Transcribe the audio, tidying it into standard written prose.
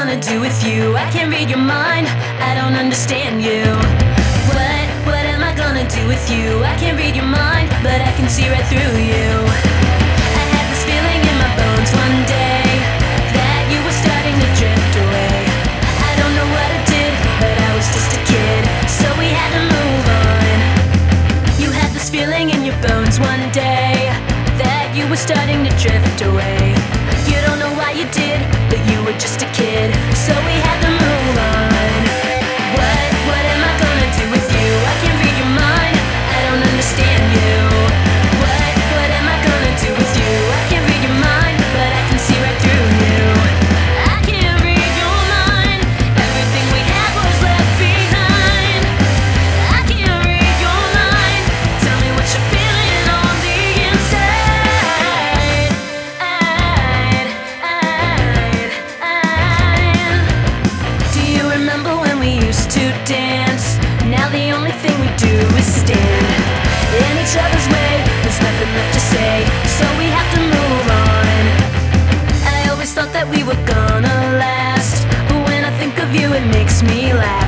gonna do with you? I can't read your mind, I don't understand you. What am I gonna do with you? I can't read your mind, but I can see right through you. I had this feeling in my bones one day that you were starting to drift away. I don't know what I did, but I was just a kid, so we had to move on. You had this feeling in your bones one day that you were starting to drift away. You don't know why you did, but you were just a kid, so we had to move on. What am I gonna do with you? I can't read your mind, I don't understand you. What am I gonna do with you? I can't read your mind, but I can see right through you. I can't read your mind, everything we had was left behind. I can't read your mind, tell me what you're feeling on the inside. Do you remember when we used to dance? Now the only thing we do is stand in each other's way. There's nothing left to say, so we have to move on. I always thought that we were gonna last, but when I think of you it makes me laugh.